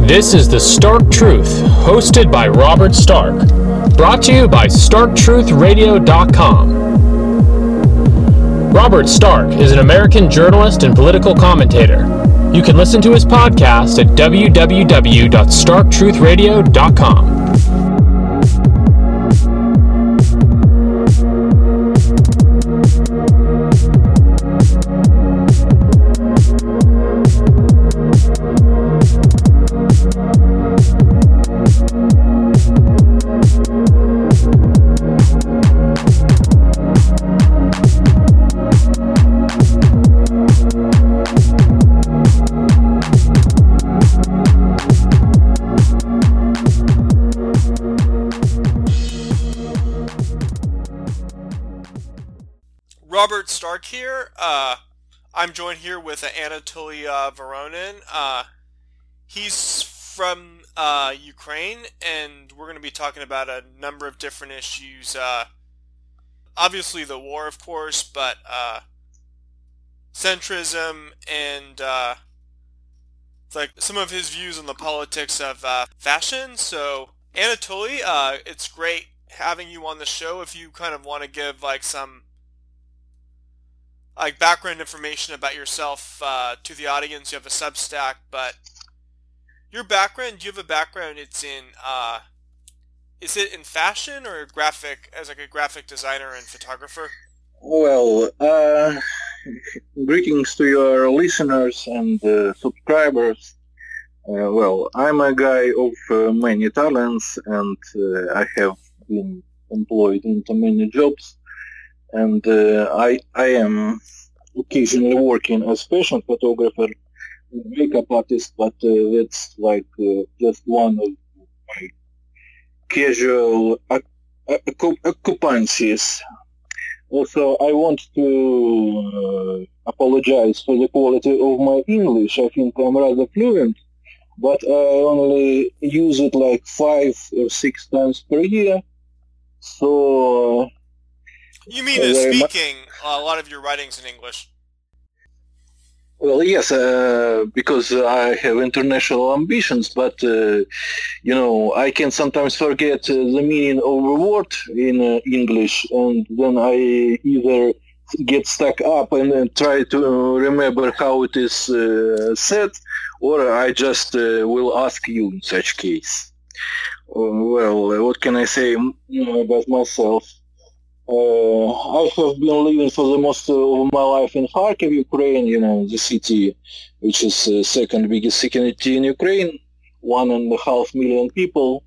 This is The Stark Truth, hosted by Robert Stark. Brought to you by StarkTruthRadio.com. Robert Stark is an American journalist and political commentator. You can listen to his podcast at www.starktruthradio.com. Robert Stark here. I'm joined here with Anatoly Voronin. He's from Ukraine, and we're going to be talking about a number of different issues. Obviously the war, of course, but centrism and like some of his views on the politics of fashion. So Anatoly, it's great having you on the show. If you kind of want to give like some background information about yourself to the audience. You have a Substack, but your background, do you have a background, it's in, is it in fashion or graphic, as like a graphic designer and photographer? Well, greetings to your listeners and subscribers. Well, I'm a guy of many talents, and I have been employed into many jobs. And I am occasionally working as fashion photographer, makeup artist, but that's like just one of my casual occupancies. Also, I want to apologize for the quality of my English. I think I'm rather fluent, but I only use it like 5 or 6 times per year. So... You mean as speaking, a lot of your writing's in English? Well, yes, because I have international ambitions, but, I can sometimes forget the meaning of a word in English, and then I either get stuck up and try to remember how it is said, or I just will ask you in such case. Well, what can I say about myself? I have been living for the most of my life in Kharkiv, Ukraine, the city which is the second biggest city in Ukraine, 1.5 million people,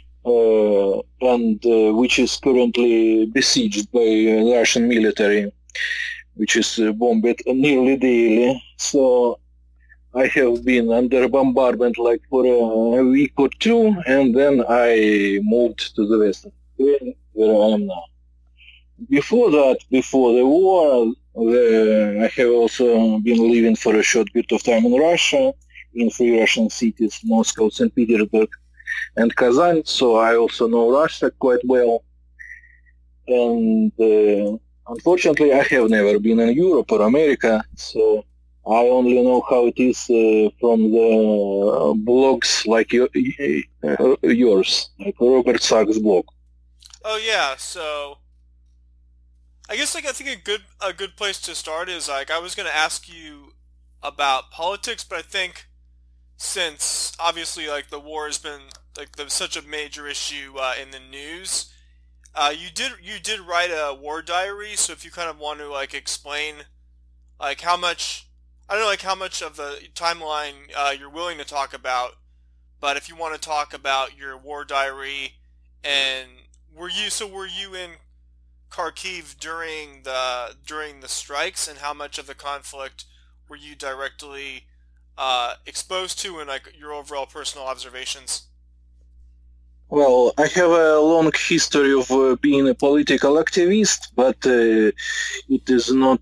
and which is currently besieged by the Russian military, which is bombed nearly daily. So I have been under bombardment like for a week or two, and then I moved to the west of Ukraine, where I am now. Before that, before the war, I have also been living for a short bit of time in Russia, in 3 Russian cities, Moscow, St. Petersburg, and Kazan, so I also know Russia quite well. And unfortunately, I have never been in Europe or America, so I only know how it is from the blogs like yours, like Robert Stark's blog. Oh yeah, so... I guess I think a good place to start is I was going to ask you about politics, but I think since obviously the war has been such a major issue in the news, you did write a war diary. So if you kind of want to explain how much, I don't know how much of the timeline you're willing to talk about, but if you want to talk about your war diary, and were you in Kharkiv during the strikes, and how much of the conflict were you directly exposed to, and your overall personal observations? Well, I have a long history of being a political activist, but it is not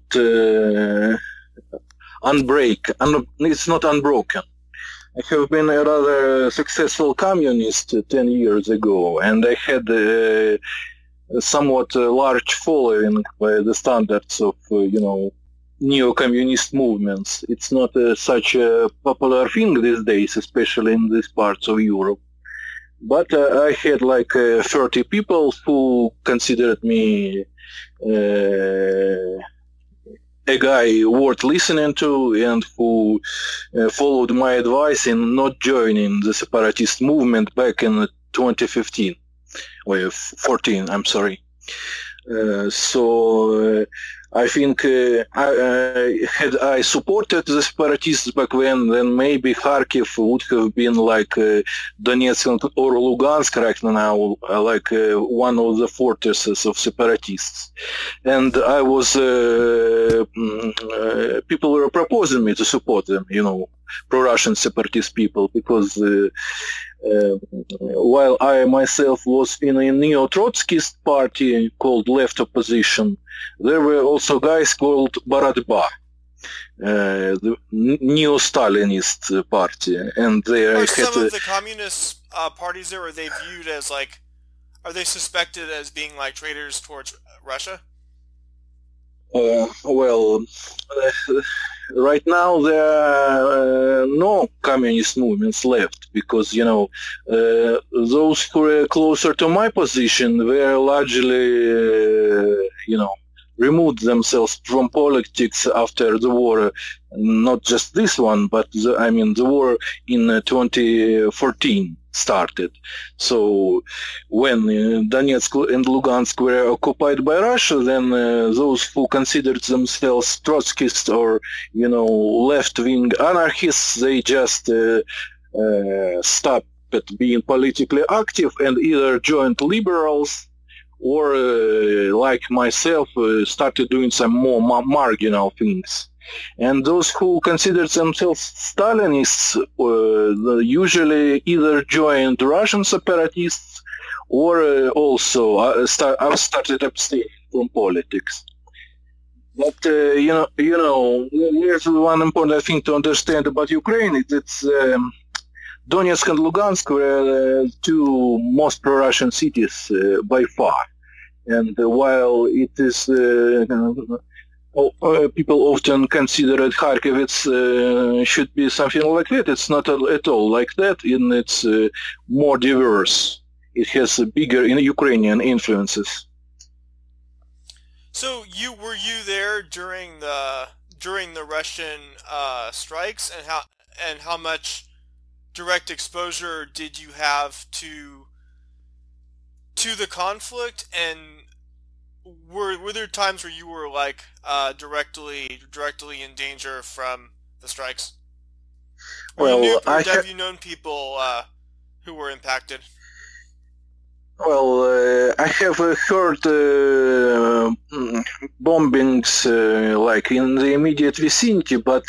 it's not unbroken. I have been a rather successful communist 10 years ago, and I had somewhat large following by the standards of, neo-communist movements. It's not such a popular thing these days, especially in these parts of Europe. But I had like 30 people who considered me a guy worth listening to and who followed my advice in not joining the separatist movement back in 2015 or 14, I'm sorry. So I think had I supported the separatists back then maybe Kharkiv would have been like Donetsk or Lugansk right now, like one of the fortresses of separatists. And I was, people were proposing me to support them, pro-Russian separatist people, because while I myself was in a neo-Trotskyist party called Left Opposition, there were also guys called Baratba, the neo-Stalinist party, and they Are some of the communist parties there, are they viewed as like, are they suspected as being like traitors towards Russia? Well, right now there are no communist movements left because, those who were closer to my position were largely, removed themselves from politics after the war, not just this one, but the war in 2014 started. So when Donetsk and Lugansk were occupied by Russia, then those who considered themselves Trotskyists or, left-wing anarchists, they just stopped being politically active and either joined liberals or, like myself, started doing some more marginal things. And those who considered themselves Stalinists usually either joined Russian separatists or also I've started abstaining from politics. But, here's one important thing to understand about Ukraine. It's Donetsk and Lugansk were the two most pro-Russian cities by far. And while it is, people often consider that Kharkiv should be something like that, it's not at all like that, and it's more diverse. It has bigger Ukrainian influences. So were you there during the Russian strikes, and how much direct exposure did you have to the conflict, and were there times where you were like directly in danger from the strikes? Well, have you known people who were impacted? Well, I have heard bombings like in the immediate vicinity, but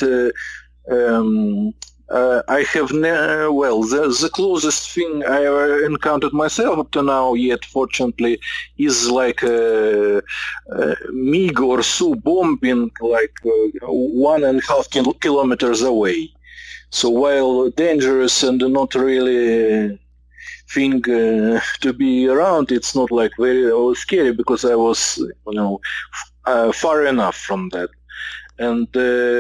I have the closest thing I ever encountered myself up to now yet, fortunately, is like MiG or Su bombing like 1.5 kilometers away. So while dangerous and not really thing to be around, it's not like very scary because I was, far enough from that. And,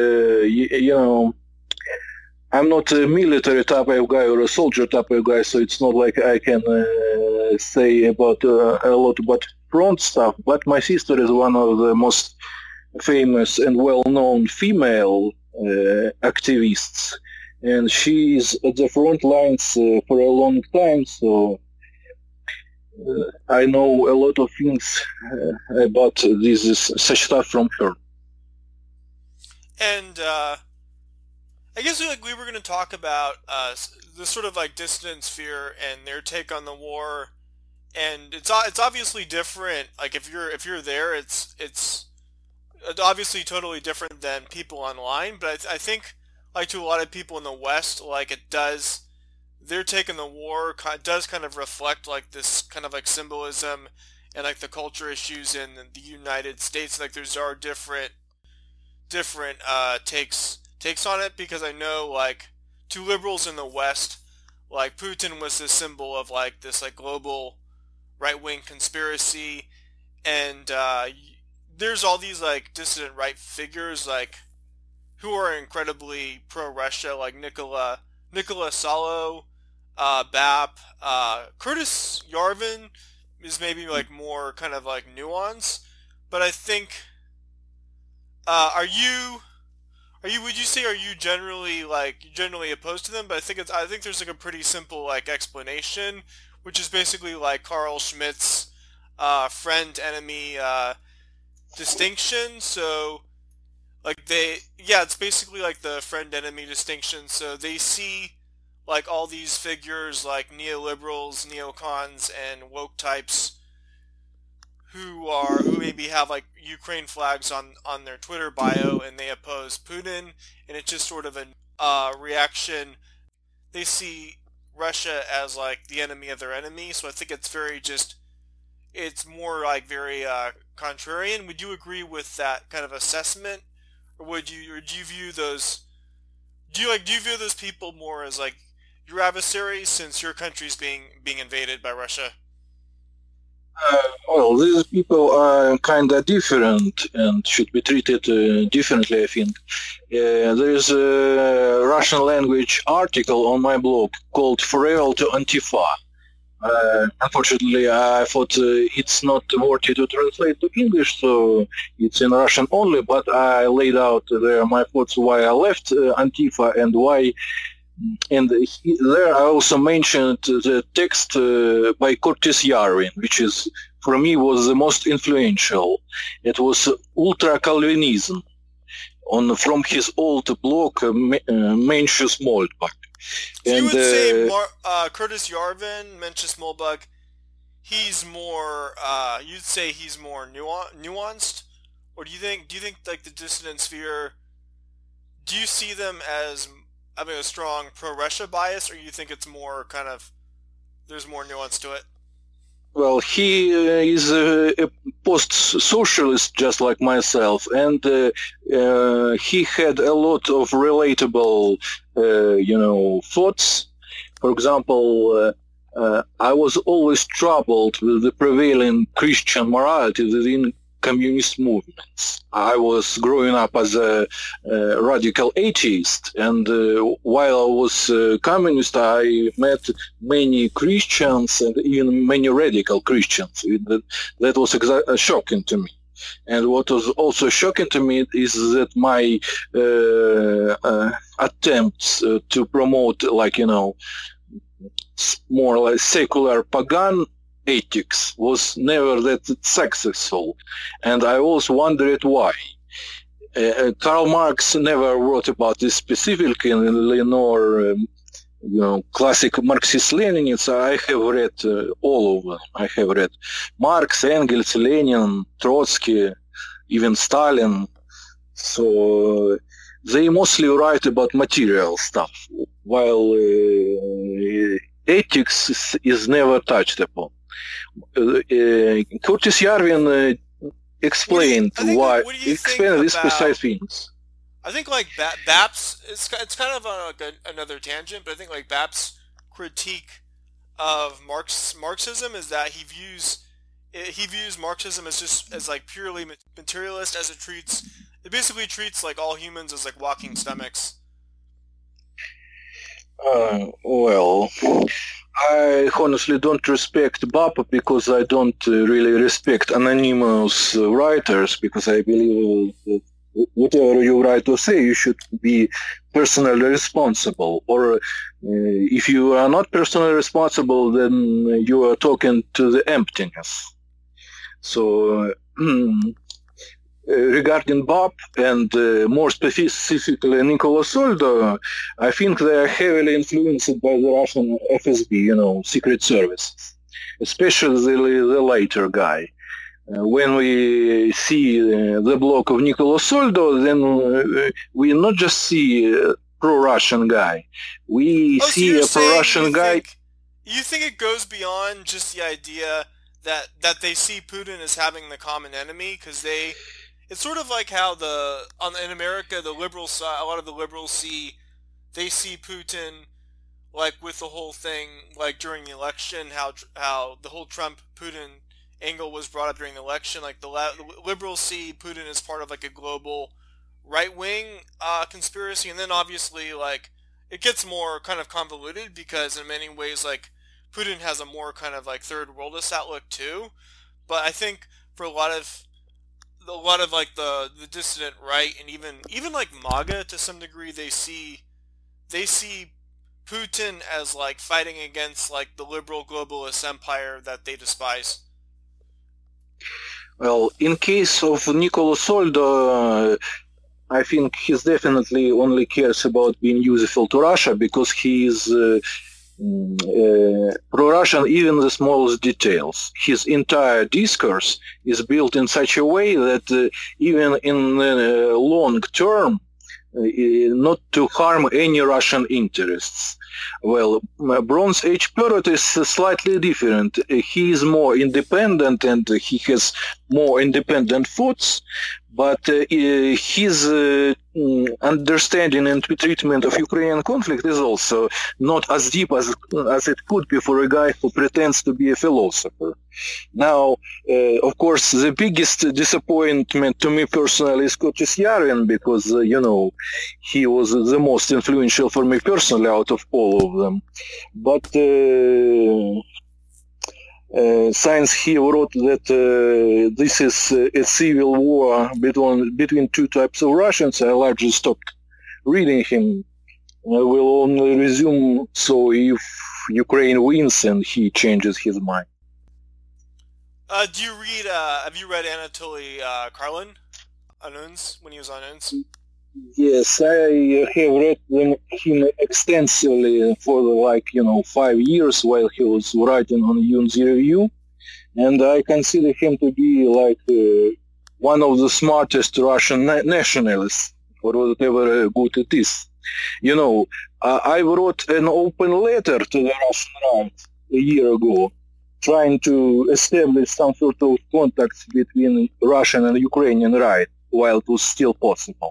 I'm not a military type of guy or a soldier type of guy, so it's not like I can say about a lot about front stuff, but my sister is one of the most famous and well-known female activists, and she is at the front lines for a long time, so I know a lot of things about such stuff from her. And I guess we were going to talk about the sort of like dissident sphere and their take on the war, and it's obviously different. Like if you're there, it's obviously totally different than people online. But I think like to a lot of people in the West, like their take on the war does kind of reflect like this kind of like symbolism and like the culture issues in the United States. Like there are different takes on it, because I know like to liberals in the West, like Putin was the symbol of like this like global right-wing conspiracy, and there's all these like dissident right figures like who are incredibly pro-Russia, like Nicola Salo, Bap, Curtis Yarvin is maybe like more kind of like nuance, but I think would you say are you generally opposed to them? But I think there's like a pretty simple like explanation, which is basically like Carl Schmitt's friend enemy distinction. So like it's basically like the friend enemy distinction. So they see like all these figures like neoliberals, neocons, and woke types who maybe have like Ukraine flags on their Twitter bio and they oppose Putin, and it's just sort of a reaction. They see Russia as like the enemy of their enemy, so I think it's more like very contrarian. Would you agree with that kind of assessment, or do you view those people more as like your adversaries since your country's being invaded by Russia? Well, these people are kind of different and should be treated differently, I think. There is a Russian language article on my blog called Farewell to Antifa. Unfortunately, I thought it's not worthy to translate to English, so it's in Russian only, but I laid out there my thoughts why I left Antifa and why. And there I also mentioned the text by Curtis Yarvin, which is, for me, was the most influential. It was ultra-Calvinism from his old blog, Mencius Moldbug. So you would say Curtis Yarvin, Mencius Moldbug, he's more, you'd say he's more nuanced? Or do you think like the dissident sphere, do you see them as having a strong pro-Russia bias, or you think it's more kind of, there's more nuance to it? Well, he is a post-socialist just like myself, and he had a lot of relatable, thoughts. For example, I was always troubled with the prevailing Christian morality within communist movements. I was growing up as a radical atheist, and while I was communist, I met many Christians and even many radical Christians. That was shocking to me. And what was also shocking to me is that my attempts to promote, more like secular pagan ethics was never that successful, and I always wondered why. Karl Marx never wrote about this specifically, nor classic Marxist-Leninists. I have read all of them. I have read Marx, Engels, Lenin, Trotsky, even Stalin. So they mostly write about material stuff, while ethics is never touched upon. Curtis Yarvin explained these precise things. I think like Bap's, it's kind of on like another tangent, but I think like Bap's critique of Marxism is that he views Marxism as like purely materialist, as it basically treats like all humans as like walking stomachs. Well, I honestly don't respect Bap because I don't really respect anonymous writers, because I believe that whatever you write or say, you should be personally responsible. Or if you are not personally responsible, then you are talking to the emptiness. So regarding Bap and more specifically Nicola Soldo, I think they are heavily influenced by the Russian FSB, Secret Services, especially the later guy. When we see the blog of Nicola Soldo, then we not just see a pro-Russian guy. We see a pro-Russian guy. You think it goes beyond just the idea that they see Putin as having the common enemy? Because it's sort of like how in America, the liberal side, a lot of the liberals see Putin like with the whole thing, like during the election, how the whole Trump-Putin angle was brought up during the election. Like the liberals see Putin as part of like a global right-wing conspiracy, and then obviously like it gets more kind of convoluted because in many ways like Putin has a more kind of like third worldist outlook too. But I think for a lot of like the dissident right and even like MAGA to some degree, they see Putin as like fighting against like the liberal globalist empire that they despise. Well, in case of Nicolas Soldo, I think he's definitely only cares about being useful to Russia because he is pro-Russian even in the smallest details. His entire discourse is built in such a way that even in the long term, not to harm any Russian interests. Well, Bronze Age Perot is slightly different. He is more independent and he has more independent thoughts, but his understanding and treatment of Ukrainian conflict is also not as deep as it could be for a guy who pretends to be a philosopher. Now, of course, the biggest disappointment to me personally is Curtis Yarvin because, he was the most influential for me personally out of all of them. But since he wrote that this is a civil war between two types of Russians, I largely stopped reading him. I will only resume so if Ukraine wins and he changes his mind. Have you read Anatoly Karlin on UNS when he was on UNS? Yes, I have read him extensively for 5 years while he was writing on UNZ Review, and I consider him to be one of the smartest Russian nationalists, for whatever good it is. I wrote an open letter to the Russian right a year ago, trying to establish some sort of contacts between Russian and Ukrainian right, while it was still possible.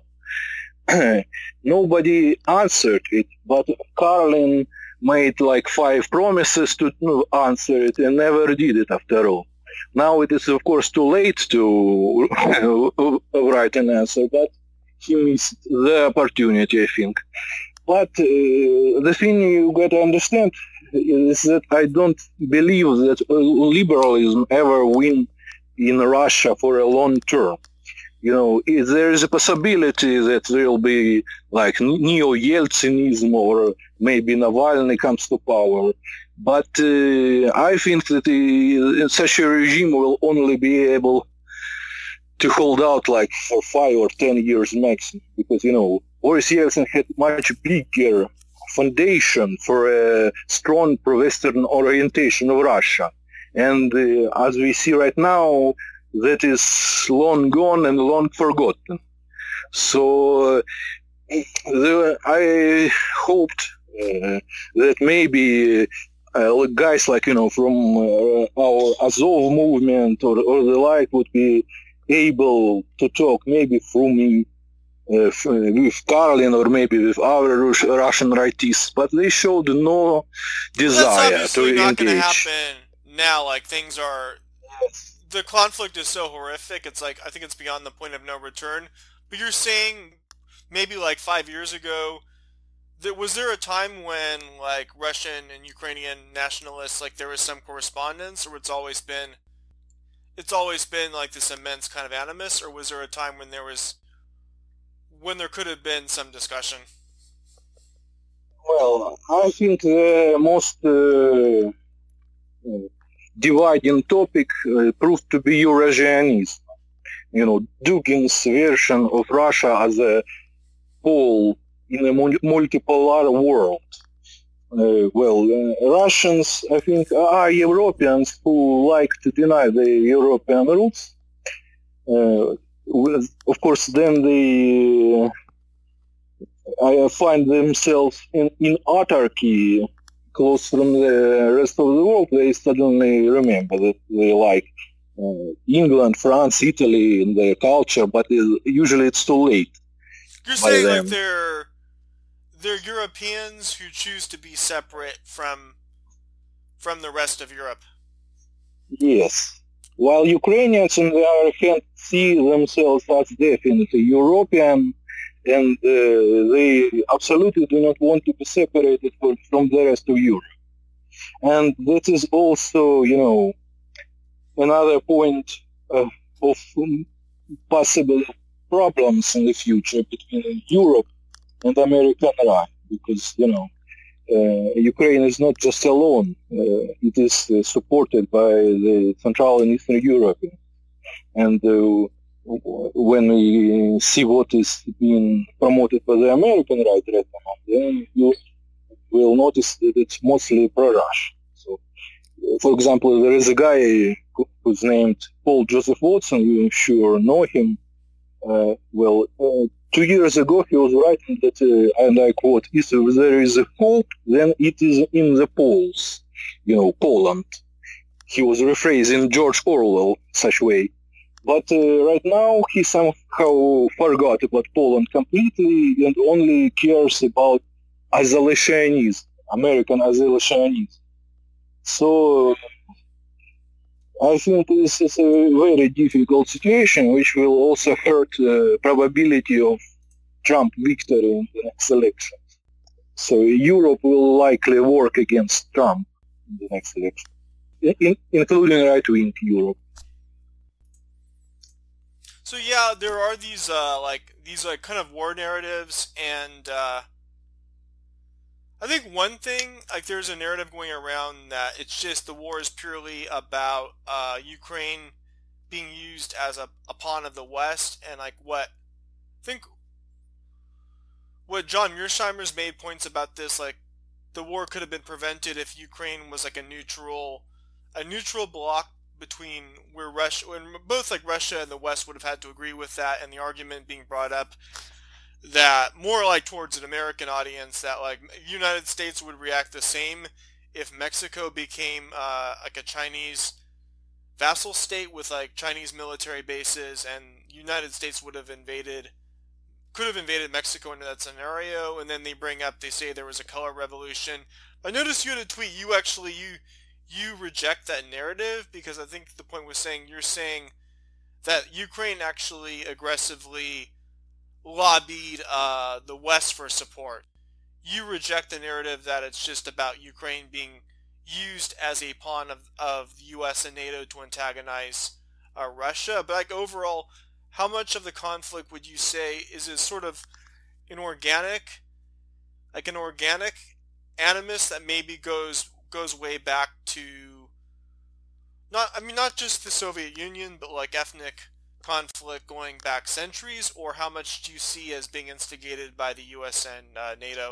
Nobody answered it, but Karlin made 5 promises to answer it and never did it after all. Now it is of course too late to write an answer, but he missed the opportunity, I think. But the thing you got to understand is that I don't believe that liberalism ever win in Russia for a long term. There is a possibility that there will be neo-Yeltsinism or maybe Navalny comes to power. But I think that such a regime will only be able to hold out for 5 or 10 years maximum. Because, Boris Yeltsin had much bigger foundation for a strong pro-Western orientation of Russia. And as we see right now, that is long gone and long forgotten. So I hoped that maybe guys from our Azov movement or the like would be able to talk maybe through me with Karlin or maybe with other Russian rightists, but they showed no desire That's obviously to not engage. going to happen now. Things are... The conflict is so horrific, I think it's beyond the point of no return. But you're saying maybe 5 years ago, was there a time when Russian and Ukrainian nationalists, there was some correspondence, or it's always been this immense kind of animus, or was there a time when there could have been some discussion? Well, I think the most dividing topic proved to be Eurasianism. Dugin's version of Russia as a pole in a multipolar world. Russians, I think, are Europeans who like to deny the European roots. Of course, then they find themselves in autarky close from the rest of the world. They suddenly remember that they like England, France, Italy in their culture, but usually it's too late. You're saying they're Europeans who choose to be separate from the rest of Europe. Yes. while Ukrainians, on the other hand, see themselves as definitely European, and they absolutely do not want to be separated from the rest of Europe. And that is also, another point of possible problems in the future between Europe and American right, because, Ukraine is not just alone. It is supported by the Central and Eastern Europe. And when we see what is being promoted by the American right now, then you will notice that it's mostly pro-Russian. So, for example, there is a guy who's named Paul Joseph Watson. You sure know him. 2 years ago he was writing that, and I quote, if there is a hope, then it is in the Poles, Poland. He was rephrasing George Orwell such way. But right now he somehow forgot about Poland completely and only cares about isolationism, American isolationism. So I think this is a very difficult situation, which will also hurt the probability of Trump victory in the next election. So Europe will likely work against Trump in the next election, including right-wing Europe. So yeah, there are these kind of war narratives, and I think one thing, there's a narrative going around that it's just the war is purely about Ukraine being used as a pawn of the West, and what John Mearsheimer's made points about this, the war could have been prevented if Ukraine was a neutral bloc between where both Russia and the West would have had to agree with that, and the argument being brought up that more towards an American audience that the United States would react the same if Mexico became a Chinese vassal state with Chinese military bases, and United States could have invaded Mexico into that scenario. And then they say there was a color revolution. I noticed you had a tweet. You reject that narrative, because I think the point was you're saying that Ukraine actually aggressively lobbied the West for support. You reject the narrative that it's just about Ukraine being used as a pawn of the U.S. and NATO to antagonize Russia. But overall, how much of the conflict would you say is sort of an organic animus that maybe goes way back to not just the Soviet Union, but ethnic conflict going back centuries, or how much do you see as being instigated by the U.S. and NATO?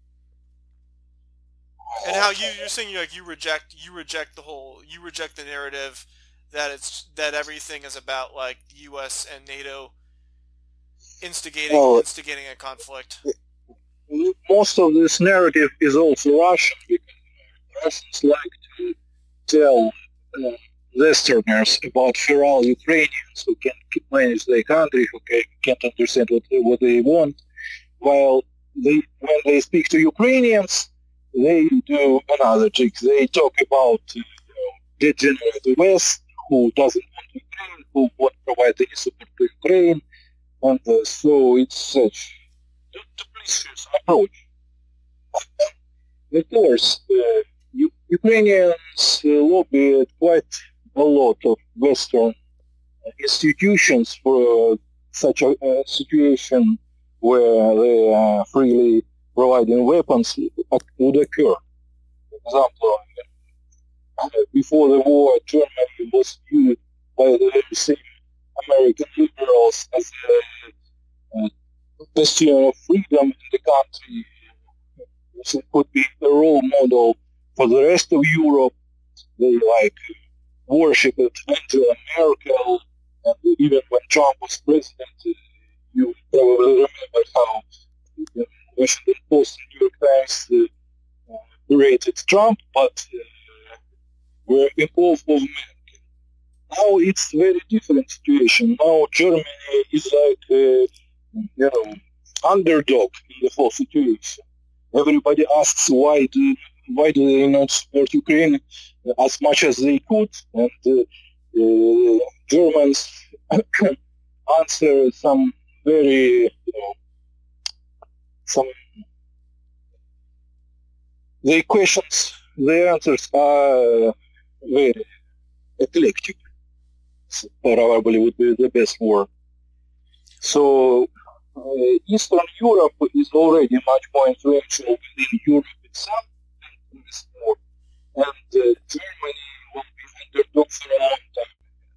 And how you're saying you reject the narrative that everything is about the U.S. and NATO instigating a conflict. Most of this narrative is also Russian, because Russians like to tell Westerners about feral Ukrainians who can manage their country, who can't understand what they want, while when they speak to Ukrainians, they do another trick. They talk about degenerate West who doesn't want Ukraine, who won't provide any support to Ukraine, and so it's such a duplicious approach. Of course, Ukrainians lobbied quite a lot of Western institutions for such a situation where they are freely providing weapons would occur. For example, before the war, Germany was viewed by the very same American liberals as a bastion of freedom in the country. It could be a role model for the rest of Europe. They worshipped Angela Merkel, and even when Trump was president, you probably remember how the Washington Post and New York Times rated Trump, but were in awe of Merkel. Now it's a very different situation. Now Germany is underdog in the whole situation. Everybody asks why do they not support Ukraine as much as they could, and Germans answer some very, the questions, the answers are very eclectic, probably would be the best word. So Eastern Europe is already much more influential within Europe itself than this war, and Germany will be underdog for a long time.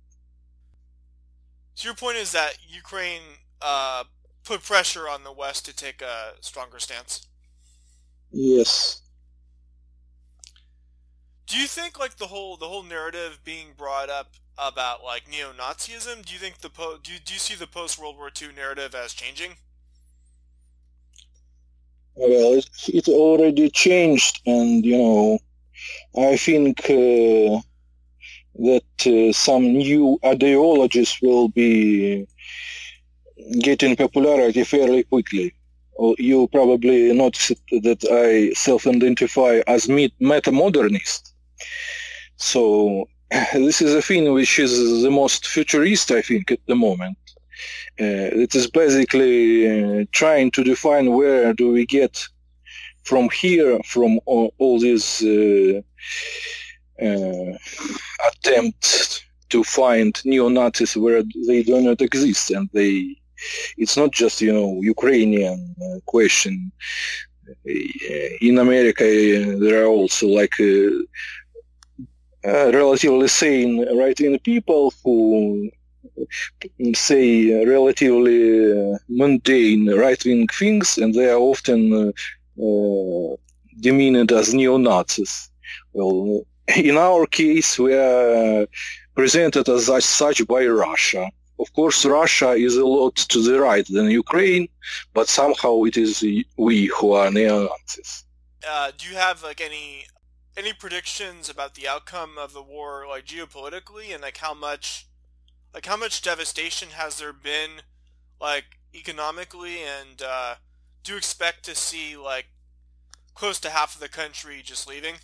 So your point is that Ukraine put pressure on the West to take a stronger stance? Yes. Do you think like the whole narrative being brought up about like neo-Nazism? Do you think do you see the post-World War II narrative as changing? Well, it already changed, and I think that some new ideologies will be getting popularity fairly quickly. You probably noticed that I self-identify as meta-modernist. So this is a thing which is the most futurist, I think, at the moment. It is basically trying to define where do we get from here, from all these attempts to find neo-Nazis where they do not exist, and it's not just Ukrainian question. In America, there are also like relatively sane right-wing people who say relatively mundane right-wing things, and they are often demeaned as neo-Nazis. Well, in our case, we are presented as such by Russia. Of course, Russia is a lot to the right than Ukraine, but somehow it is we who are neo-Nazis. Do you have like any predictions about the outcome of the war, like geopolitically, and like how much devastation has there been, like economically, and do you expect to see like close to half of the country just leaving?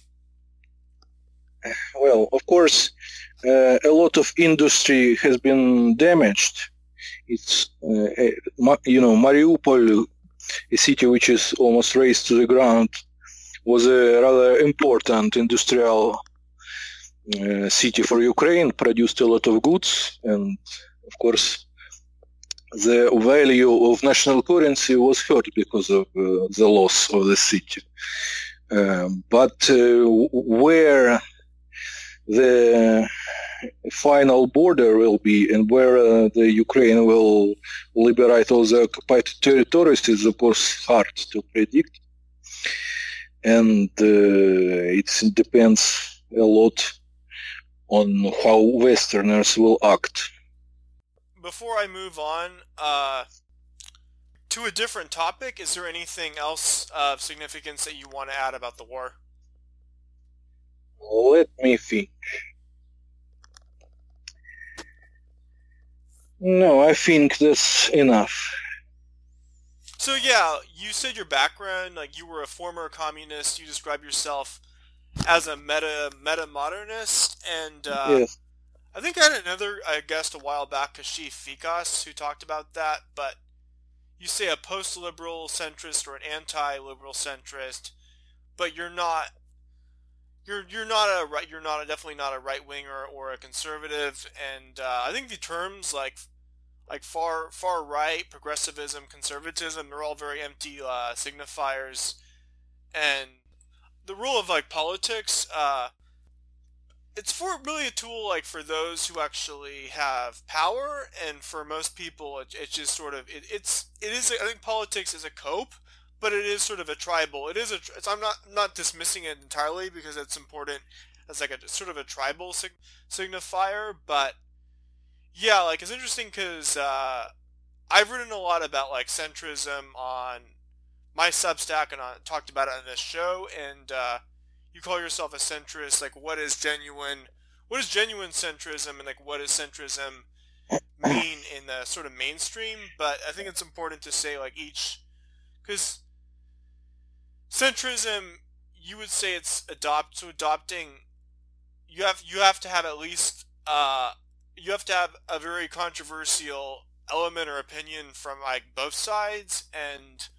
Well, of course, a lot of industry has been damaged. It's Mariupol, a city which is almost razed to the ground, was a rather important industrial city for Ukraine, produced a lot of goods, and of course the value of national currency was hurt because of the loss of the city. But where the final border will be and where the Ukraine will liberate all the occupied territories is of course hard to predict, and it depends a lot on how Westerners will act. Before I move on to a different topic, is there anything else of significance that you want to add about the war? Let me think. No, I think that's enough. So yeah, you said your background, like you were a former communist. You describe yourself as a meta-modernist, and Yes. I think I had another guest a while back, Kashif Fikas, who talked about that. But you say a post-liberal centrist or an anti-liberal centrist, but you're not. You're definitely not a right winger or a conservative, and I think the terms like far right, progressivism, conservatism, they're all very empty signifiers, and the rule of like politics, it's really a tool like for those who actually have power, and for most people it's just sort of it is I think politics is a cope. But it is sort of a tribal. I'm not dismissing it entirely because it's important as like a sort of a tribal signifier. But yeah, like it's interesting because I've written a lot about like centrism on my Substack and talked about it on this show. And you call yourself a centrist. Like, what is genuine centrism, and like what does centrism mean in the sort of mainstream? But I think it's important to say like because centrism, you would say it's adopting. You have to have at least you have to have a very controversial element or opinion from like both sides, and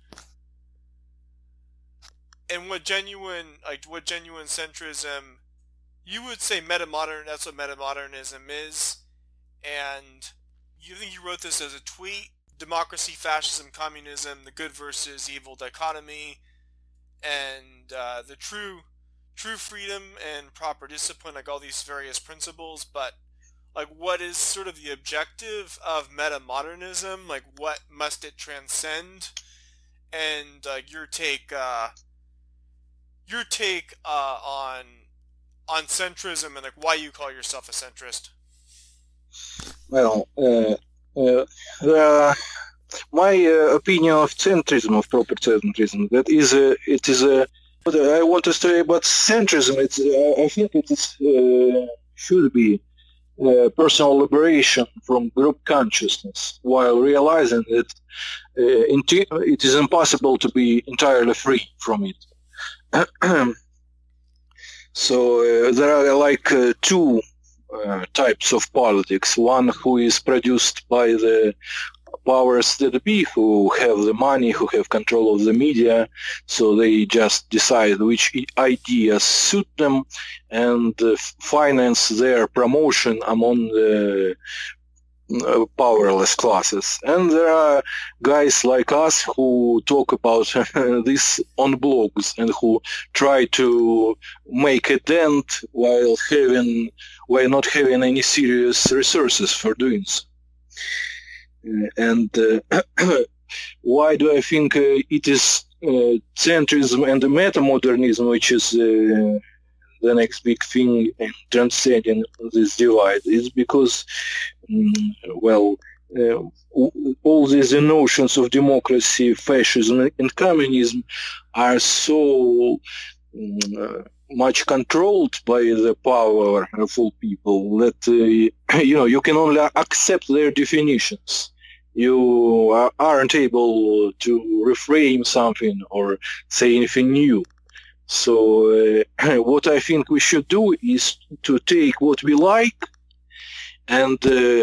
what genuine centrism, you would say metamodern, that's what metamodernism is. And you think you wrote this as a tweet: democracy, fascism, communism, the good versus evil dichotomy, and the true freedom and proper discipline, like all these various principles. But like, what is sort of the objective of metamodernism? Like, what must it transcend? And your take on centrism, and like why you call yourself a centrist. Well, my opinion of centrism, of proper centrism, that is, it is a. What I want to say about centrism, it's, I think it is, should be personal liberation from group consciousness, while realizing that it is impossible to be entirely free from it. So there are like two types of politics. One who is produced by the powers that be, who have the money, who have control of the media, so they just decide which ideas suit them and finance their promotion among the powerless classes. And there are guys like us who talk about this on blogs and who try to make a dent while not having any serious resources for doing so. And why do I think it is centrism and metamodernism, which is the next big thing in transcending this divide, is because, all these notions of democracy, fascism, and communism are so much controlled by the powerful people that you can only accept their definitions. You aren't able to reframe something or say anything new. So what I think we should do is to take what we like and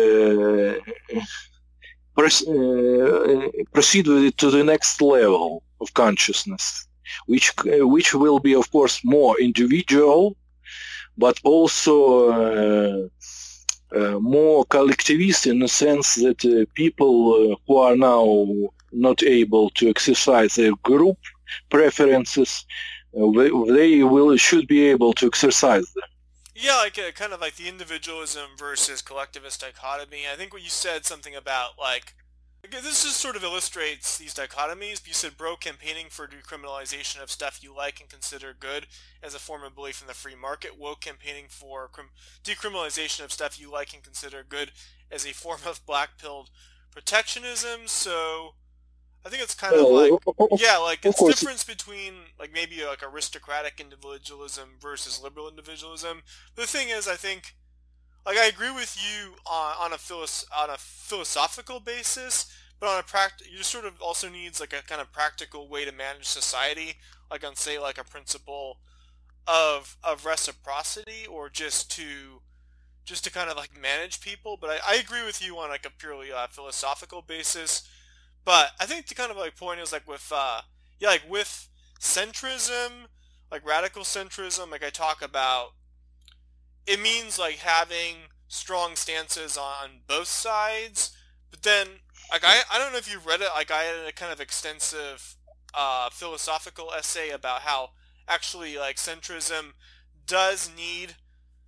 proceed with it to the next level of consciousness, which will be, of course, more individual, but also more collectivist, in the sense that people who are now not able to exercise their group preferences, they should be able to exercise them. Yeah, like kind of like the individualism versus collectivist dichotomy. I think what you said something about like this just sort of illustrates these dichotomies. You said bro campaigning for decriminalization of stuff you like and consider good as a form of belief in the free market. Woke campaigning for decriminalization of stuff you like and consider good as a form of black-pilled protectionism. So I think it's kind of like, yeah, like it's difference between like maybe like aristocratic individualism versus liberal individualism. But the thing is, I think, like, I agree with you on a philosophical basis, but on a you sort of also needs like a kind of practical way to manage society, like on say like a principle of reciprocity, or just to kind of like manage people. But I agree with you on like a purely philosophical basis. But I think the kind of like point is like with like with centrism, like radical centrism, like I talk about, it means like having strong stances on both sides. But then like I don't know if you've read it, like I had a kind of extensive philosophical essay about how actually like centrism does need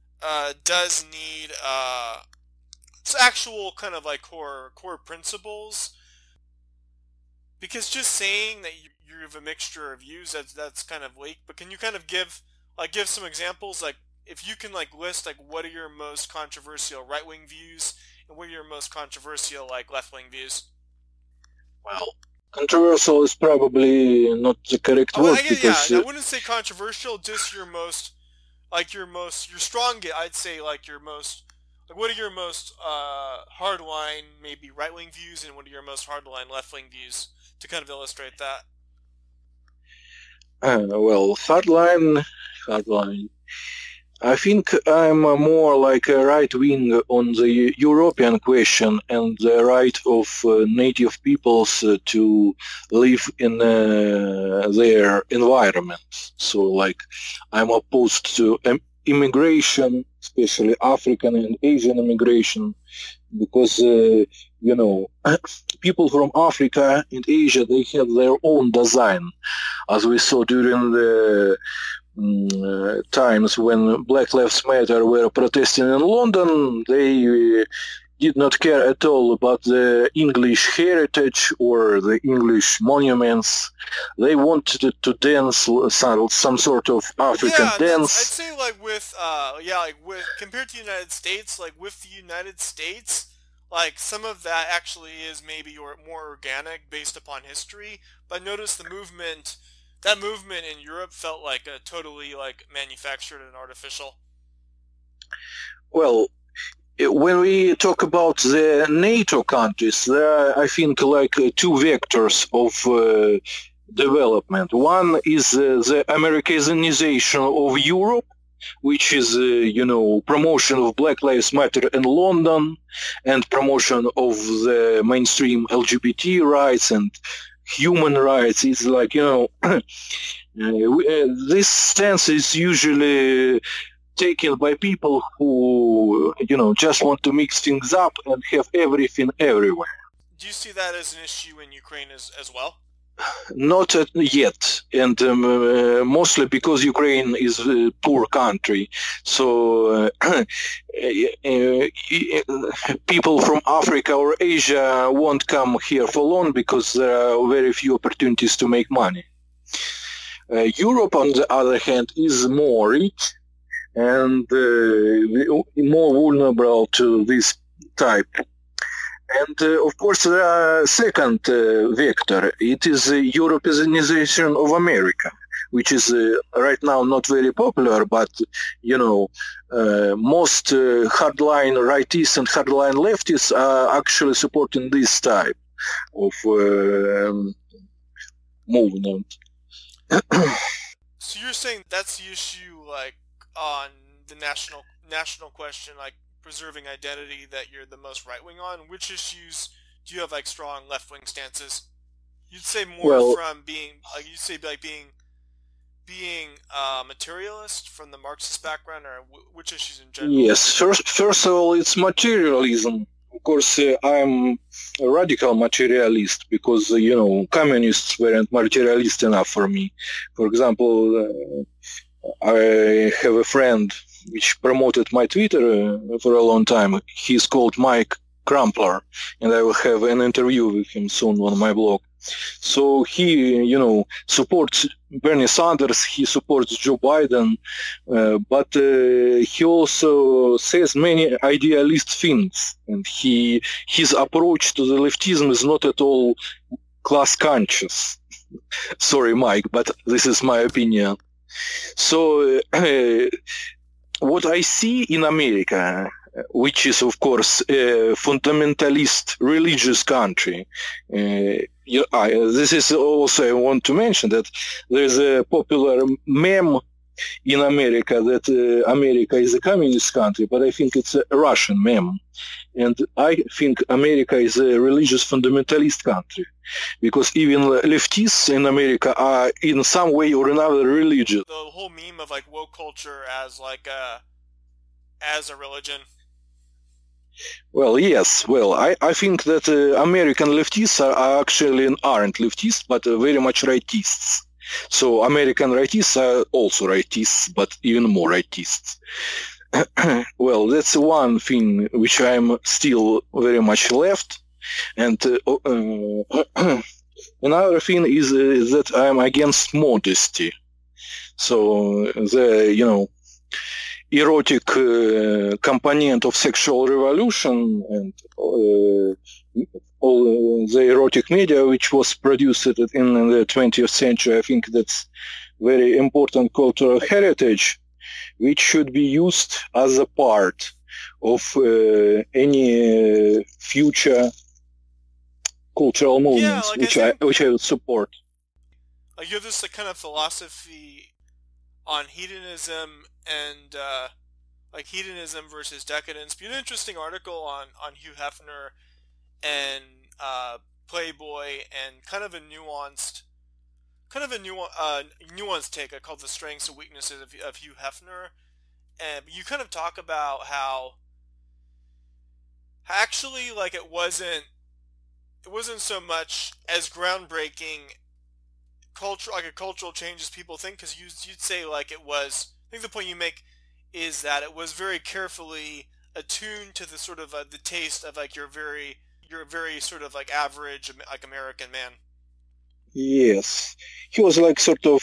it's actual kind of like core principles. Because just saying that you have a mixture of views, that's kind of weak. But can you kind of give some examples? Like, if you can like list like what are your most controversial right-wing views and what are your most controversial like left-wing viees? Well, controversial is probably not the correct word. I wouldn't say controversial. Just your strongest. I'd say like your most. Like, what are your most hardline, maybe right-wing views, and what are your most hardline left-wing views, to kind of illustrate that? Well, hardline. I think I'm more like a right wing on the European question and the right of native peoples to live in their environment. So, like, I'm opposed to immigration, especially African and Asian immigration, because people from Africa and Asia, they have their own design, as we saw during the times when Black Lives Matter were protesting in London. They did not care at all about the English heritage or the English monuments. They wanted to dance some sort of African Yeah, and dance. I'd say with compared to the United States, like with the United States, like some of that actually is maybe more organic based upon history. But notice that movement in Europe felt like a totally like manufactured and artificial. Well, when we talk about the NATO countries, there are, I think, like two vectors of development. One is the Americanization of Europe, which is, promotion of Black Lives Matter in London and promotion of the mainstream LGBT rights and human rights. It's like, this stance is usually taken by people who, just want to mix things up and have everything everywhere. Do you see that as an issue in Ukraine as well? Not yet, and mostly because Ukraine is a poor country. So people from Africa or Asia won't come here for long because there are very few opportunities to make money. Europe, on the other hand, is more rich and more vulnerable to this type. And of course, the second vector, it is the Europeanization of America, which is right now not very popular, but, most hardline rightists and hardline leftists are actually supporting this type of movement. So you're saying that's the issue, like, on the national question, like, preserving identity, that you're the most right-wing on? Which issues do you have like strong left-wing stances? You'd say more from being like being materialist from the Marxist background, or which issues in general? Yes, first of all, it's materialism. Of course, I'm a radical materialist because, communists weren't materialist enough for me. For example, I have a friend which promoted my Twitter for a long time. He's called Mike Crumpler, and I will have an interview with him soon on my blog. So he, supports Bernie Sanders, he supports Joe Biden, but he also says many idealist things, and his approach to the leftism is not at all class conscious. Sorry, Mike, but this is my opinion. So what I see in America, which is, of course, a fundamentalist religious country, this is also, I want to mention that there's a popular meme in America that America is a communist country, but I think it's a Russian meme. And I think America is a religious fundamentalist country, because even leftists in America are in some way or another religious. The whole meme of like woke culture as like as a religion. Well, yes. Well, I think that American leftists aren't leftists, but very much rightists. So American rightists are also rightists, but even more rightists. Well, that's one thing which I'm still very much left. And another thing is that I'm against modesty. So the, erotic component of sexual revolution and all the erotic media which was produced in the 20th century, I think that's very important cultural heritage, which should be used as a part of any future cultural movements, like which I would support. Like you have this like kind of philosophy hedonism and like hedonism versus decadence. Be an interesting article on Hugh Hefner and Playboy, and kind of a nuanced take I call the strengths and weaknesses of Hugh Hefner. And you kind of talk about how actually like it wasn't so much as groundbreaking cultural change as people think, because you'd say like it was. I think the point you make is that it was very carefully attuned to the sort of the taste of like your very sort of like average like American man. Yes, he was like sort of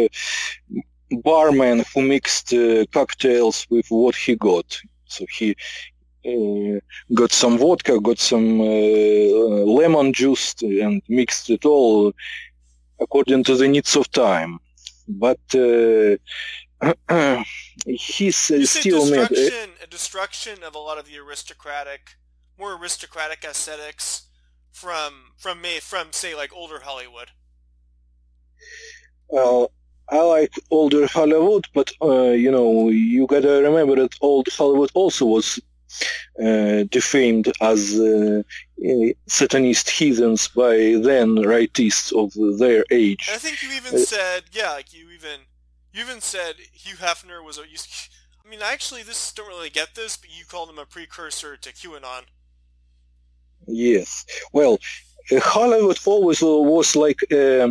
barman who mixed cocktails with what he got. So he got some vodka, got some lemon juice, and mixed it all according to the needs of time. But he's still made a destruction of a lot of the more aristocratic aesthetics from say like older Hollywood. I like older Hollywood, but you gotta remember that old Hollywood also was defamed as Satanist heathens by then rightists of their age. And I think you even said, you even said Hugh Hefner was I mean, actually, don't really get this, but you called him a precursor to QAnon. Yes. Well, Hollywood always was like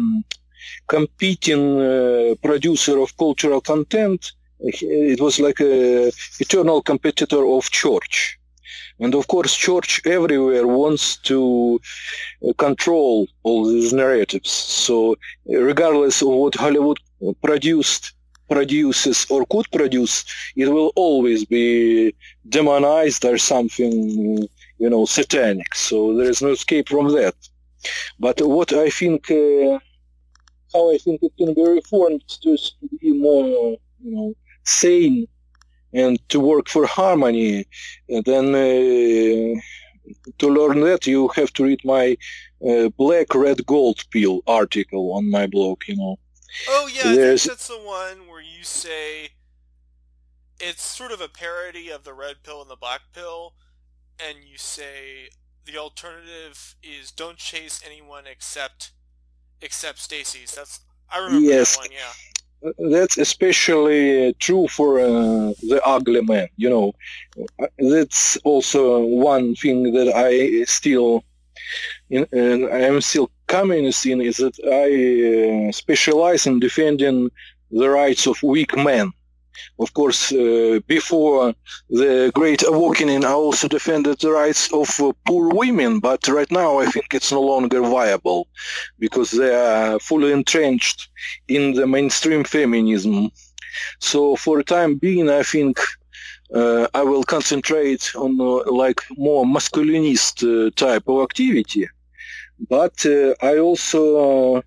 competing producer of cultural content. It was like a eternal competitor of church. And of course, church everywhere wants to control all these narratives. So regardless of what Hollywood produces or could produce, it will always be demonized or something, satanic. So there is no escape from that. But what I think, how I think it can be reformed to be more, sane and to work for harmony, and then to learn that you have to read my black, red, gold pill article on my blog, Oh yeah, I think that's the one where you say it's sort of a parody of the red pill and the black pill, and you say the alternative is don't chase anyone except Stacy's. I remember that one, yeah. That's especially true for the ugly man. That's also one thing that I still, and I am still communist in, is that I specialize in defending the rights of weak men. Of course, before the Great Awakening, I also defended the rights of poor women, but right now I think it's no longer viable because they are fully entrenched in the mainstream feminism. So for the time being, I think I will concentrate on more masculinist type of activity. But I also,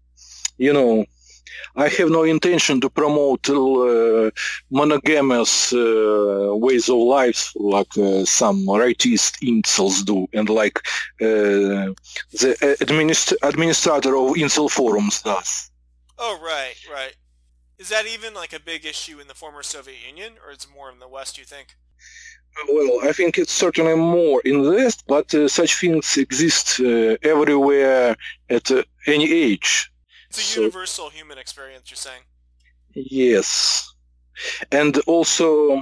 I have no intention to promote monogamous ways of life like some rightist incels do, and like the administrator of incel forums does. Oh, right. Is that even like a big issue in the former Soviet Union, or it's more in the West, you think? Well, I think it's certainly more in the West, but such things exist everywhere at any age. It's a universal human experience, you're saying? Yes. And also,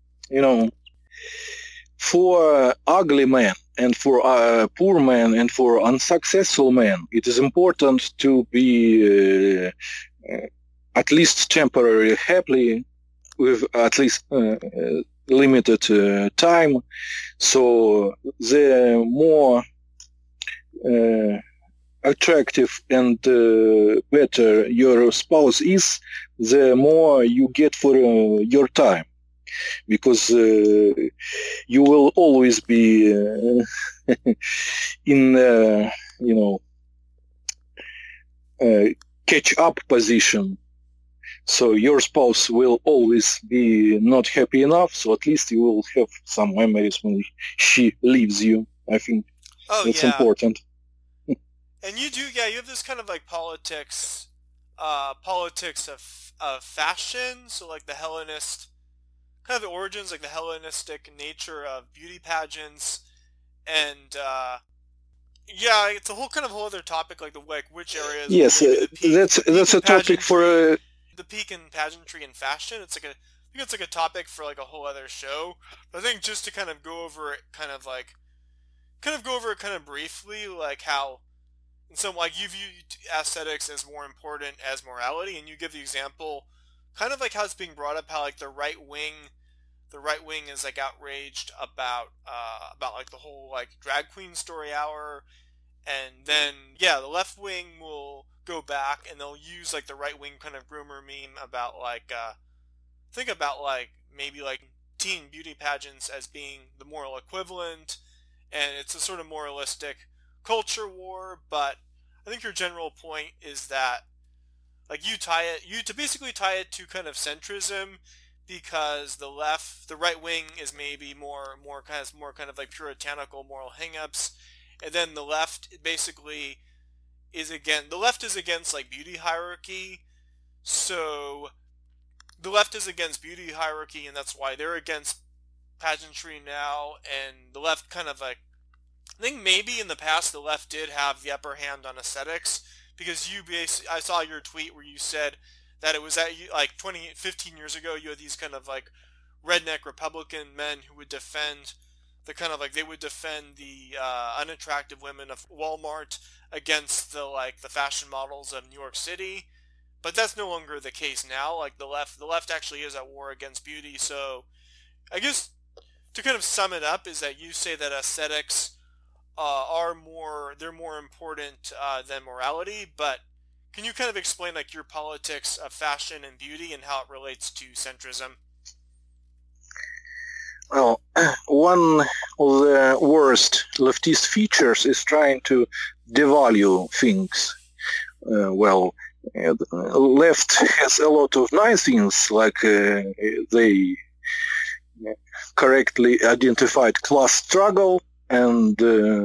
for ugly men and for poor men and for unsuccessful men, it is important to be at least temporarily happy with at least limited time. So the more attractive and better your spouse is, the more you get for your time, because you will always be in catch up position. So your spouse will always be not happy enough, so at least you will have some memories when she leaves you. I think that's important. And you have this kind of like politics politics of fashion, so like the Hellenist, kind of the origins, like the Hellenistic nature of beauty pageants, and yeah, it's a whole other topic, like which areas. Yes, that's a topic for the peak in pageantry and fashion. I think it's like a topic for like a whole other show. But I think just to kind of go over it, kind of briefly, like how, in some, like, you view aesthetics as more important as morality, and you give the example, kind of like how it's being brought up, how like the right wing is like outraged about like the whole like drag queen story hour, and then yeah, the left wing will go back and they'll use like the right wing kind of groomer meme about like think about like maybe like teen beauty pageants as being the moral equivalent, and it's a sort of moralistic culture war. But I think your general point is that like you basically tie it to kind of centrism, because the right wing is maybe more kind of like puritanical moral hangups, and then the left basically is against like beauty hierarchy. So the left is against beauty hierarchy, and that's why they're against pageantry now. And the left kind of like, I think maybe in the past the left did have the upper hand on aesthetics, because I saw your tweet where you said that it was like 15 years ago, you had these kind of like redneck Republican men who would defend the unattractive women of Walmart against the fashion models of New York City. But that's no longer the case now. Like the left actually is at war against beauty. So I guess to kind of sum it up is that you say that aesthetics are more important than morality. But can you kind of explain like your politics of fashion and beauty and how it relates to centrism? Well, one of the worst leftist features is trying to devalue things. Left has a lot of nice things, like they correctly identified class struggle, and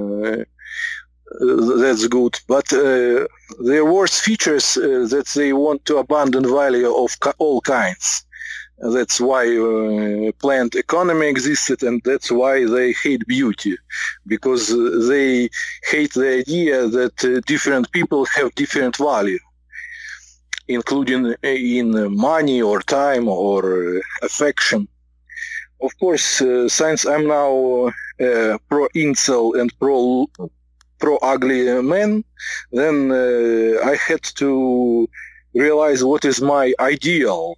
that's good. But their worst features that they want to abandon value of all kinds. That's why planned economy existed, and that's why they hate beauty, because they hate the idea that different people have different value, including in money or time or affection. Of course, since I'm now pro-incel and pro-ugly man, then I had to realize what is my ideal.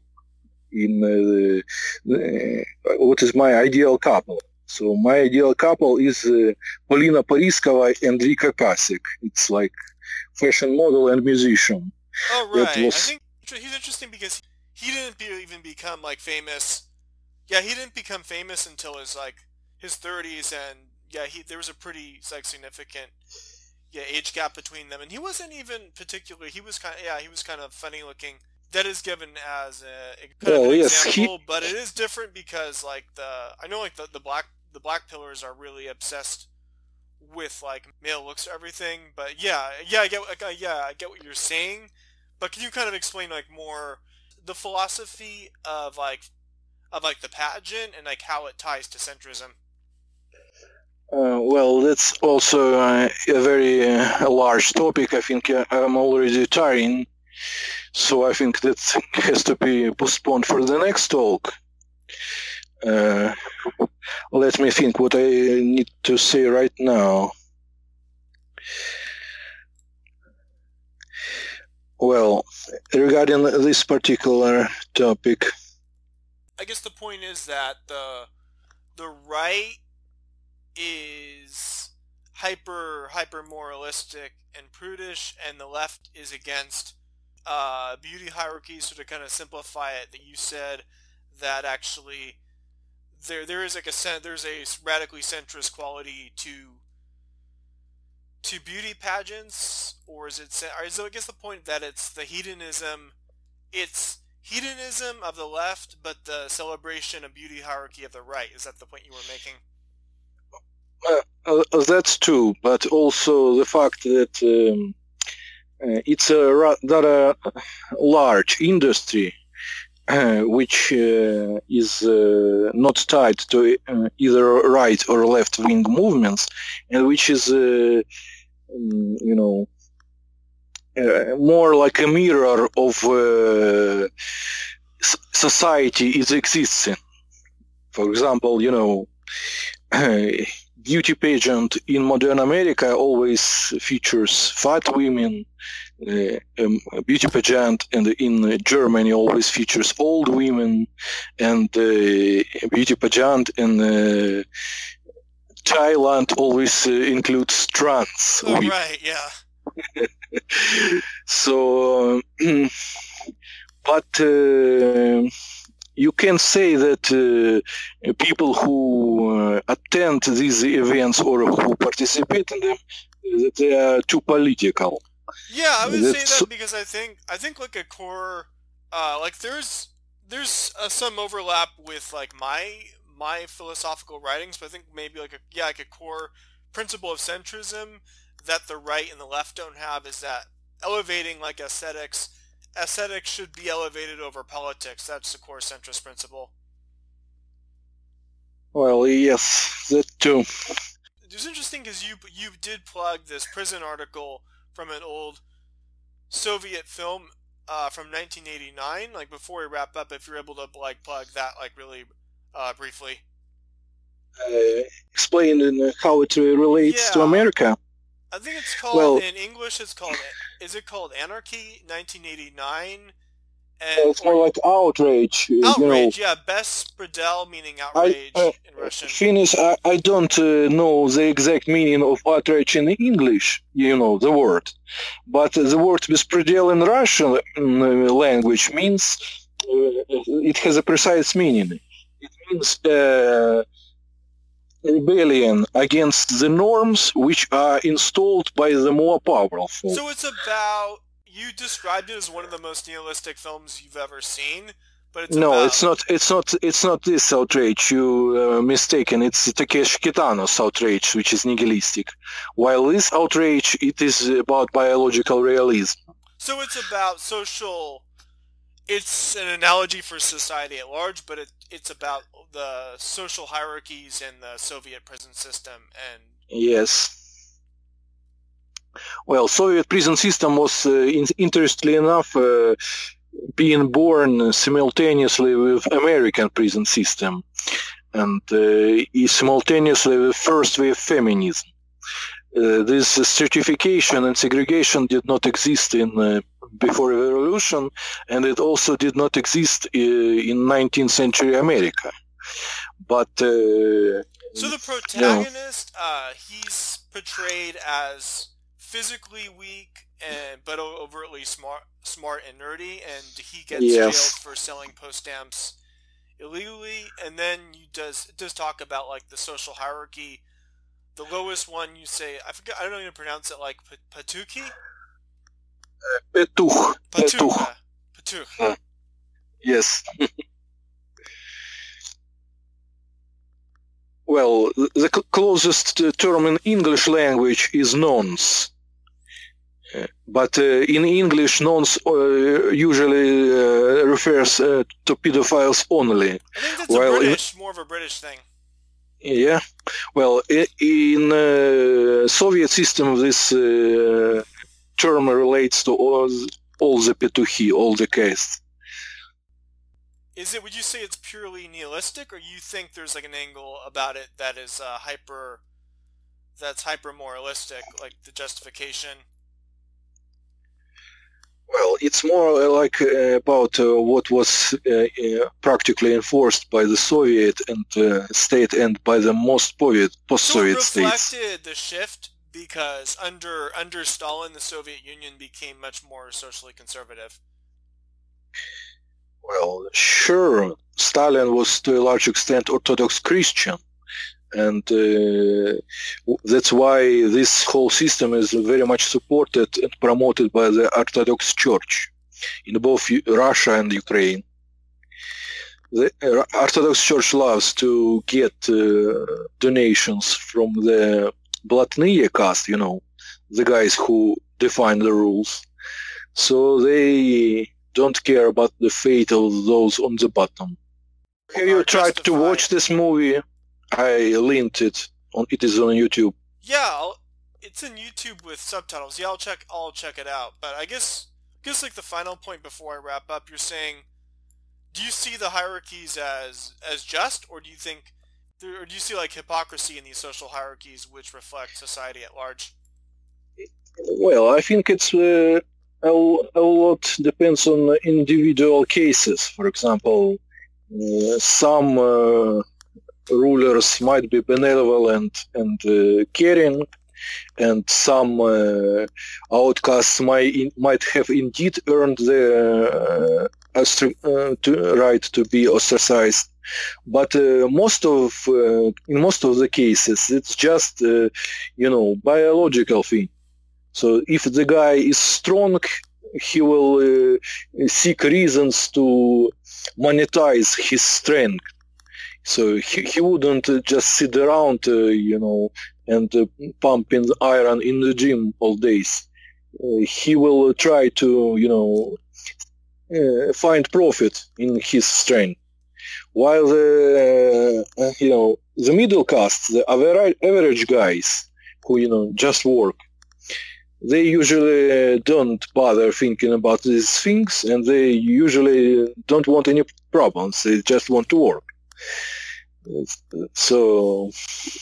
What is my ideal couple? So my ideal couple is Polina Poriskova and Rika Kasik. It's like fashion model and musician. Oh right, I think he's interesting because he didn't even become like famous. Yeah, he didn't become famous until his 30s, and yeah, there was a pretty like significant age gap between them, and he wasn't even particularly. He was kind of funny looking. That is given as an example, but it is different because like the black pillars are really obsessed with like male looks or everything. But I get what you're saying. But can you kind of explain like more the philosophy of the pageant and like how it ties to centrism? Well, that's also a very large topic. I think I'm already tiring. So I think that has to be postponed for the next talk. Let me think what I need to say right now. Well, regarding this particular topic, I guess the point is that the right is hyper moralistic and prudish, and the left is against beauty hierarchy. So to kind of simplify it, that you said that actually there's a radically centrist quality to beauty pageants, or is it I guess the point that it's hedonism of the left, but the celebration of beauty hierarchy of the right. Is that the point you were making? That's true, but also the fact that it's a rather large industry which is not tied to either right or left-wing movements, and which is, more like a mirror of society it exists in. For example, beauty pageant in modern America always features fat women. Beauty pageant in Germany always features old women, and beauty pageant in Thailand always includes trans women. Right, yeah. So, but you can say that people who attend these events or who participate in them, that they are too political. Yeah, I would say that because I think like a core, like there's some overlap with like my philosophical writings, but I think maybe like a core principle of centrism that the right and the left don't have is that elevating like aesthetics should be elevated over politics. That's the core centrist principle. Well, yes, that too. It was interesting because you did plug this prison article from an old Soviet film from 1989. Like before we wrap up, if you're able to like plug that like really briefly. Explain how it relates to America. I think it's called, in English, is it called Anarchy, 1989? And, it's more like outrage. Outrage, yeah. Bespredel, meaning outrage in Russian. Finnish, I don't know the exact meaning of outrage in English, the word. But the word bespredel in Russian language means, it has a precise meaning. It means rebellion against the norms which are installed by the more powerful. So it's about, you described it as one of the most nihilistic films you've ever seen, but it's it's not this outrage. You mistaken. It's Takeshi Kitano's outrage, which is nihilistic, while this outrage, it is about biological realism. So it's about social. It's an analogy for society at large, but it's about the social hierarchies in the Soviet prison system. And yes. Well, Soviet prison system was, interestingly enough, being born simultaneously with American prison system, and simultaneously with first wave feminism. This stratification and segregation did not exist before the revolution, and it also did not exist in 19th century America. But so the protagonist, he's portrayed as physically weak but overtly smart and nerdy, and he gets jailed for selling post stamps illegally. And then you does talk about like the social hierarchy. The lowest one, you say, I forget, I don't know how to pronounce it, like Patuki? Petuch. Yes. Well, the closest term in English language is nonce. But in English, nonce usually refers to pedophiles only. I think that's more of a British thing. Yeah. Well, in Soviet system, this term relates to all the petuchi, all the caste. Would you say it's purely nihilistic, or you think there's like an angle about it that is hyper moralistic, like the justification? Well, it's more like about what was practically enforced by the Soviet and state and by the most post-Soviet states. So it reflected the shift because under Stalin, the Soviet Union became much more socially conservative. Well, sure. Stalin was to a large extent Orthodox Christian. And that's why this whole system is very much supported and promoted by the Orthodox Church in both Russia and Ukraine. The Orthodox Church loves to get donations from the Blatные caste, the guys who define the rules. so they don't care about the fate of those on the bottom. Have you tried to watch this movie? I linked it. It is on YouTube. Yeah, it's in YouTube with subtitles. Yeah, I'll check it out. But I guess like the final point before I wrap up, you're saying, do you see the hierarchies as just, or do you see like hypocrisy in these social hierarchies which reflect society at large? Well, I think it's a lot depends on individual cases. For example, some rulers might be benevolent and caring, and some outcasts might have indeed earned the right to be ostracized. But in most of the cases, it's just biological thing. So if the guy is strong, he will seek reasons to monetize his strength. So he wouldn't just sit around, and pumping iron in the gym all days. He will try to, find profit in his strength. While the middle caste, the average guys who, just work, they usually don't bother thinking about these things, and they usually don't want any problems. They just want to work. So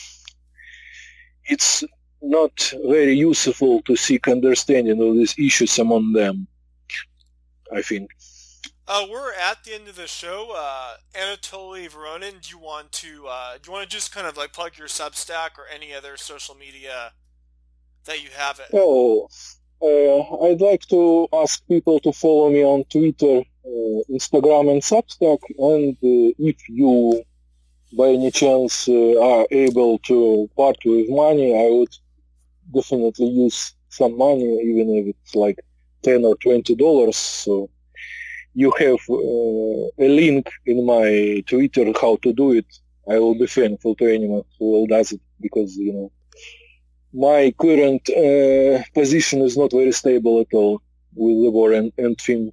it's not very useful to seek understanding of these issues among them, I think. We're at the end of the show. Anatoly Voronin, do you want to just kind of like plug your Substack or any other social media that you have it? Oh, I'd like to ask people to follow me on Twitter, Instagram, and Substack. And if you, by any chance, are able to part with money, I would definitely use some money, even if it's like $10 or $20. So you have a link in my Twitter how to do it. I will be thankful to anyone who does it, because my current position is not very stable at all with the war and thing.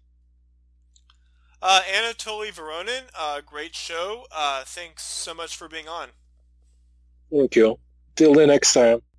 Anatoly Voronin, great show. Thanks so much for being on. Thank you. Till the next time.